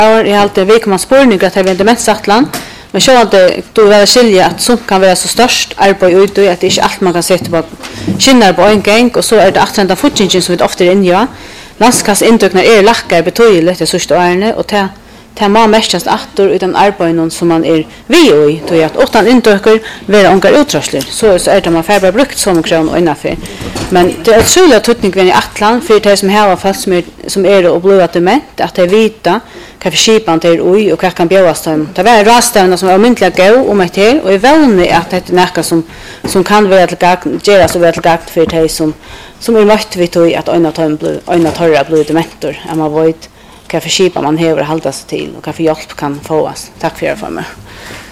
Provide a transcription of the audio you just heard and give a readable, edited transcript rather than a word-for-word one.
Jag har alltid vi kommer spårning att det demensattlan. Men så att då vill skilja att som kan vara så störst arbete ut och att det inte allt man kan sätta på skinnar på en gång och så är det att fotingen som vi ofta in ja. Landskast intökna lackar betydligt det sista årene och ta man mestast åter utan arbeten som man vi i då att åttan intöker vara onkel utrustning så är det man färbar brukt som kron innanför. Men det är så att tutning i Atlant för det som har fast som är och blå att dement att det vita kan skipan till oj och kan bjöas dem. Det var rastävna som var myntliga gå om ett till och är väldigt att det är näka som kan vara till gagn göra så väl till gagn för det som är möjligt vi tog att öna torra blod dementor är man void kan skipa man häver hålla sig till och kan få hjälp kan fås. Tack för er för mig.